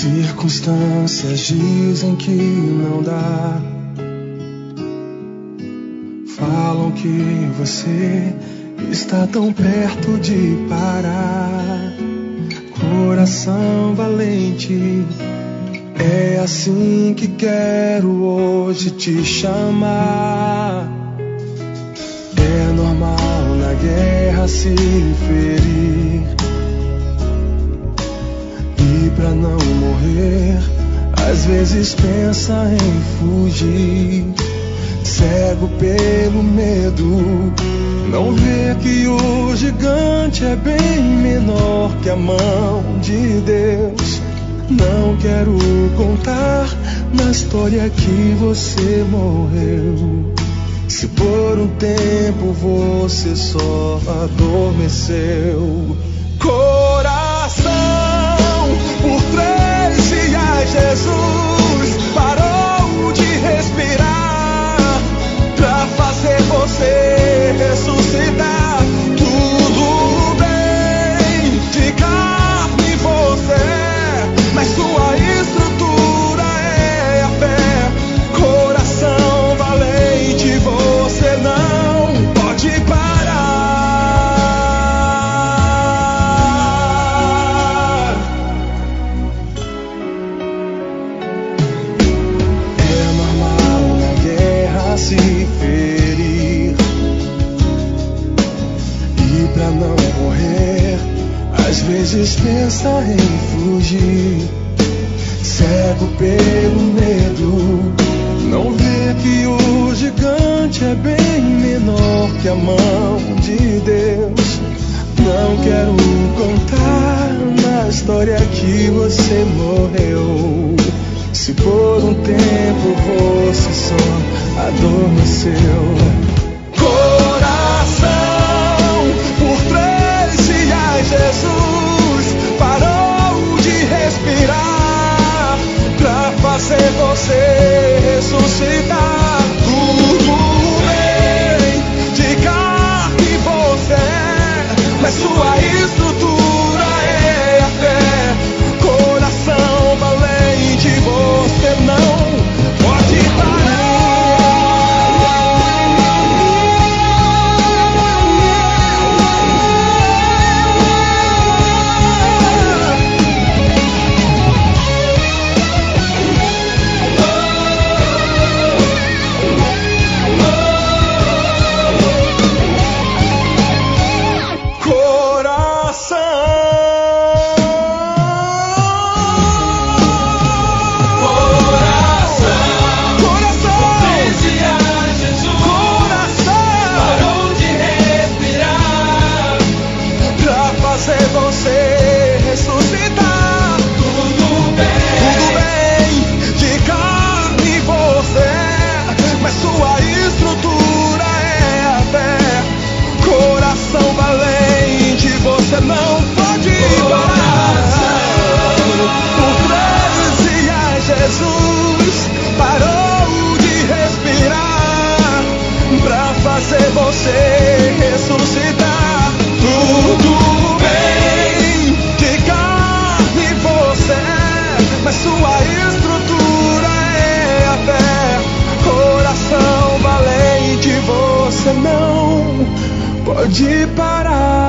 Circunstâncias dizem que não dá. Falam que você está tão perto de parar. Coração valente, é assim que quero hoje te chamar. É normal na guerra se ferir, e pra não morrer, às vezes pensa em fugir. Cego pelo medo, não vê que o gigante é bem menor que a mão de Deus. Não quero contar na história que você morreu, se por um tempo você só adormeceu. Coração, por 3 dias Jesus parou de respirar pra fazer você ressuscitar. Tudo bem, de carne você é, mas sua estrutura é a fé. Coração valente, você não pode parar. É normal na guerra se ferir, e pra não morrer, às vezes pensa em fugir. Cego pelo medo, não vê que o gigante é bem menor que a mão de Deus. Não quero contar na história que você morreu, se por um tempo você só adormeceu. Coração, por 3 dias Jesus parou de respirar pra fazer você ressuscitar. Tudo bem, de carne você é, mas sua estrutura é a fé. Coração valente, você não pode parar. Pode parar.